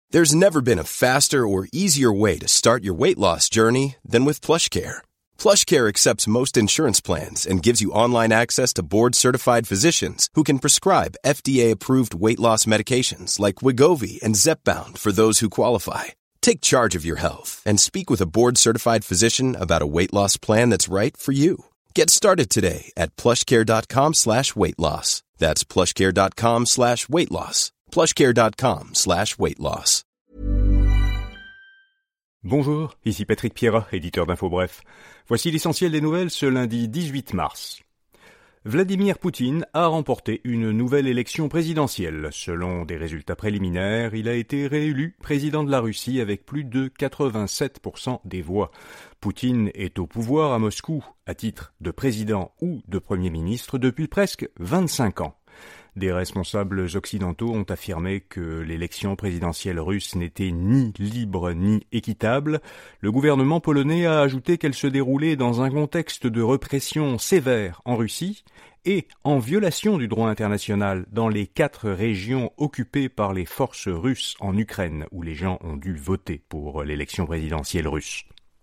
There's never been a faster or easier way to start your weight loss journey than with PlushCare. PlushCare accepts most insurance plans and gives you online access to board-certified physicians who can prescribe FDA-approved weight loss medications like Wegovy and Zepbound for those who qualify. Take charge of your health and speak with a board-certified physician about a weight loss plan that's right for you. Get started today at plushcare.com/weight loss. That's plushcare.com/weight loss. plushcare.com/weight loss. Bonjour, ici Patrick Pierrat, éditeur d'Info Bref. Voici l'essentiel des nouvelles ce lundi 18 mars. Vladimir Poutine a remporté une nouvelle élection présidentielle. Selon des résultats préliminaires, il a été réélu président de la Russie avec plus de 87% des voix. Poutine est au pouvoir à Moscou, à titre de président ou de premier ministre, depuis presque 25 ans. Des responsables occidentaux ont affirmé que l'élection présidentielle russe n'était ni libre ni équitable. Le gouvernement polonais a ajouté qu'elle se déroulait dans un contexte de répression sévère en Russie et en violation du droit international dans les 4 régions occupées par les forces russes en Ukraine, où les gens ont dû voter pour l'élection présidentielle russe.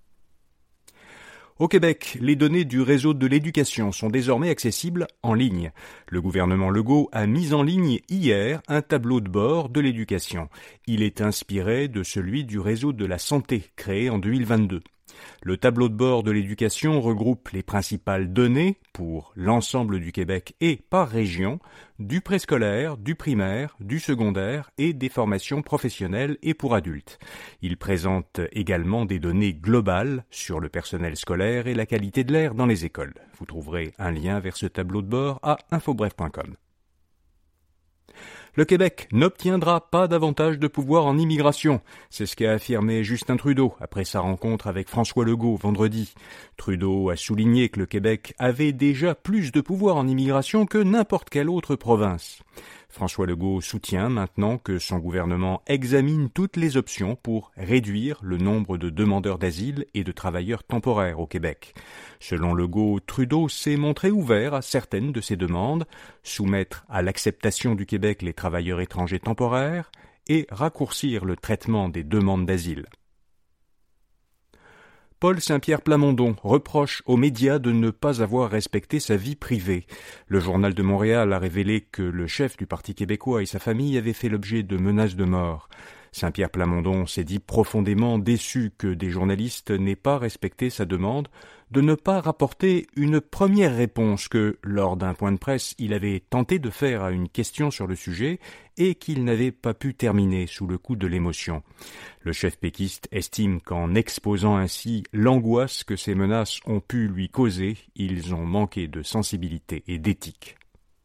Au Québec, les données du réseau de l'éducation sont désormais accessibles en ligne. Le gouvernement Legault a mis en ligne hier un tableau de bord de l'éducation. Il est inspiré de celui du réseau de la santé créé en 2022. Le tableau de bord de l'éducation regroupe les principales données pour l'ensemble du Québec et par région, du préscolaire, du primaire, du secondaire et des formations professionnelles et pour adultes. Il présente également des données globales sur le personnel scolaire et la qualité de l'air dans les écoles. Vous trouverez un lien vers ce tableau de bord à infobref.com. Le Québec n'obtiendra pas davantage de pouvoir en immigration. C'est ce qu'a affirmé Justin Trudeau après sa rencontre avec François Legault vendredi. Trudeau a souligné que le Québec avait déjà plus de pouvoir en immigration que n'importe quelle autre province. François Legault soutient maintenant que son gouvernement examine toutes les options pour réduire le nombre de demandeurs d'asile et de travailleurs temporaires au Québec. Selon Legault, Trudeau s'est montré ouvert à certaines de ces demandes, soumettre à l'acceptation du Québec les travailleurs étrangers temporaires et raccourcir le traitement des demandes d'asile. Paul Saint-Pierre Plamondon reproche aux médias de ne pas avoir respecté sa vie privée. Le Journal de Montréal a révélé que le chef du Parti québécois et sa famille avaient fait l'objet de menaces de mort. Saint-Pierre Plamondon s'est dit profondément déçu que des journalistes n'aient pas respecté sa demande de ne pas rapporter une première réponse que, lors d'un point de presse, il avait tenté de faire à une question sur le sujet et qu'il n'avait pas pu terminer sous le coup de l'émotion. Le chef péquiste estime qu'en exposant ainsi l'angoisse que ces menaces ont pu lui causer, ils ont manqué de sensibilité et d'éthique.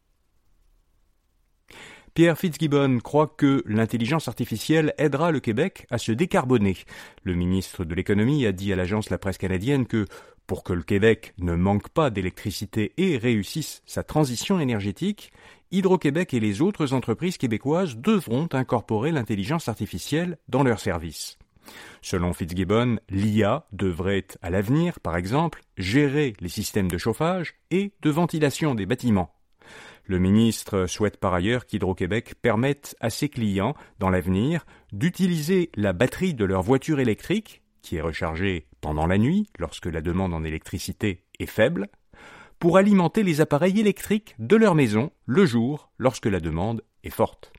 Pierre Fitzgibbon croit que l'intelligence artificielle aidera le Québec à se décarboner. Le ministre de l'Économie a dit à l'agence La Presse canadienne que pour que le Québec ne manque pas d'électricité et réussisse sa transition énergétique, Hydro-Québec et les autres entreprises québécoises devront incorporer l'intelligence artificielle dans leurs services. Selon Fitzgibbon, l'IA devrait, à l'avenir, par exemple, gérer les systèmes de chauffage et de ventilation des bâtiments. Le ministre souhaite par ailleurs qu'Hydro-Québec permette à ses clients, dans l'avenir, d'utiliser la batterie de leur voiture électrique, qui est rechargée pendant la nuit, lorsque la demande en électricité est faible, pour alimenter les appareils électriques de leur maison le jour, lorsque la demande est forte.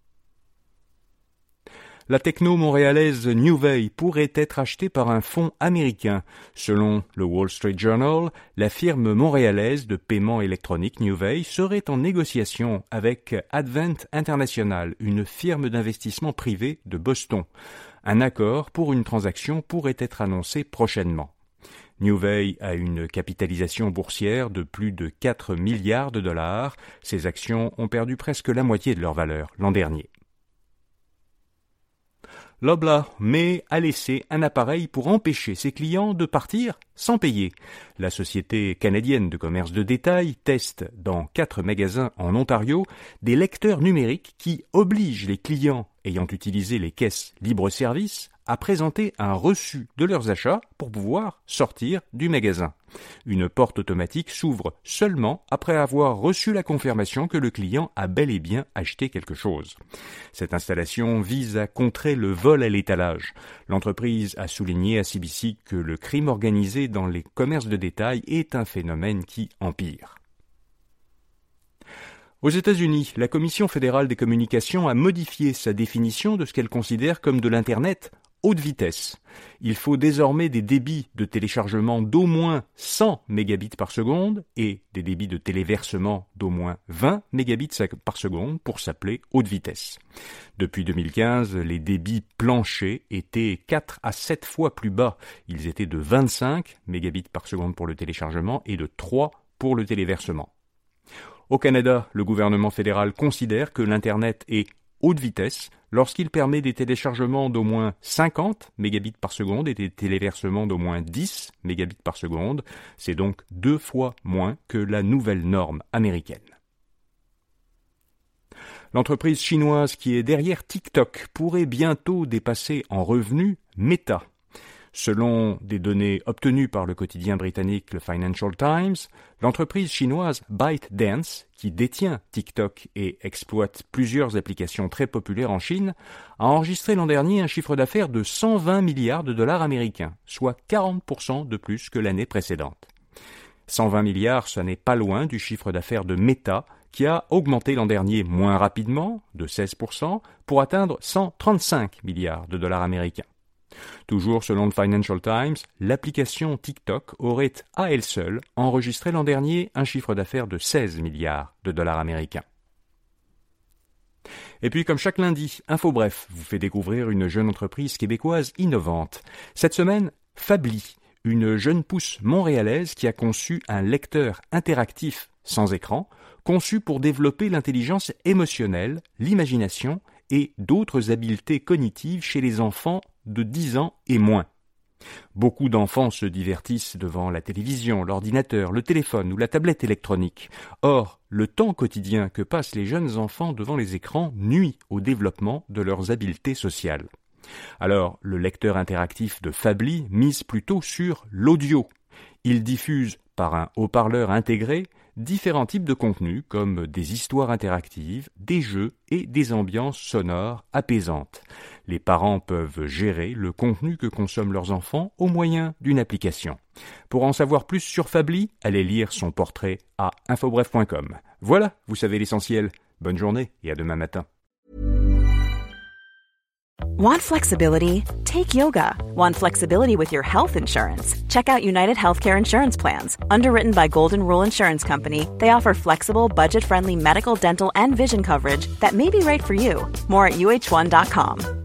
La techno montréalaise Nuvei pourrait être achetée par un fonds américain. Selon le Wall Street Journal, la firme montréalaise de paiement électronique Nuvei serait en négociation avec Advent International, une firme d'investissement privé de Boston. Un accord pour une transaction pourrait être annoncé prochainement. Nuvei a une capitalisation boursière de plus de 4 milliards de dollars. Ses actions ont perdu presque la moitié de leur valeur l'an dernier. Loblaw a laissé un appareil pour empêcher ses clients de partir sans payer. La société canadienne de commerce de détail teste dans 4 magasins en Ontario des lecteurs numériques qui obligent les clients ayant utilisé les caisses libre-service à présenter un reçu de leurs achats pour pouvoir sortir du magasin. Une porte automatique s'ouvre seulement après avoir reçu la confirmation que le client a bel et bien acheté quelque chose. Cette installation vise à contrer le vol à l'étalage. L'entreprise a souligné à CBC que le crime organisé dans les commerces de détail est un phénomène qui empire. Aux États-Unis, la Commission fédérale des communications a modifié sa définition de ce qu'elle considère comme de l'Internet haute vitesse. Il faut désormais des débits de téléchargement d'au moins 100 mégabits par seconde et des débits de téléversement d'au moins 20 mégabits par seconde pour s'appeler haute vitesse. Depuis 2015, les débits planchers étaient 4 à 7 fois plus bas. Ils étaient de 25 mégabits par seconde pour le téléchargement et de 3 pour le téléversement. Au Canada, le gouvernement fédéral considère que l'Internet est haute vitesse lorsqu'il permet des téléchargements d'au moins 50 mégabits par seconde et des téléversements d'au moins 10 mégabits par seconde. C'est donc 2 fois moins que la nouvelle norme américaine. L'entreprise chinoise qui est derrière TikTok pourrait bientôt dépasser en revenus Meta. Selon des données obtenues par le quotidien britannique le Financial Times, l'entreprise chinoise ByteDance, qui détient TikTok et exploite plusieurs applications très populaires en Chine, a enregistré l'an dernier un chiffre d'affaires de 120 milliards de dollars américains, soit 40% de plus que l'année précédente. 120 milliards, ce n'est pas loin du chiffre d'affaires de Meta, qui a augmenté l'an dernier moins rapidement, de 16%, pour atteindre 135 milliards de dollars américains. Toujours selon le Financial Times, l'application TikTok aurait à elle seule enregistré l'an dernier un chiffre d'affaires de 16 milliards de dollars américains. Et puis comme chaque lundi, InfoBref vous fait découvrir une jeune entreprise québécoise innovante. Cette semaine, Fably, une jeune pousse montréalaise qui a conçu un lecteur interactif sans écran, conçu pour développer l'intelligence émotionnelle, l'imagination et d'autres habiletés cognitives chez les enfants de 10 ans et moins. Beaucoup d'enfants se divertissent devant la télévision, l'ordinateur, le téléphone ou la tablette électronique. Or, le temps quotidien que passent les jeunes enfants devant les écrans nuit au développement de leurs habiletés sociales. Alors, le lecteur interactif de Fably mise plutôt sur l'audio. Il diffuse, par un haut-parleur intégré, différents types de contenus comme des histoires interactives, des jeux et des ambiances sonores apaisantes. Les parents peuvent gérer le contenu que consomment leurs enfants au moyen d'une application. Pour en savoir plus sur Fably, allez lire son portrait à infobref.com. Voilà, vous savez l'essentiel. Bonne journée et à demain matin. Want flexibility? Take yoga. Want flexibility with your health insurance? Check out United Healthcare Insurance Plans. Underwritten by Golden Rule Insurance Company, they offer flexible, budget-friendly medical, dental, and vision coverage that may be right for you. More at UH1.com.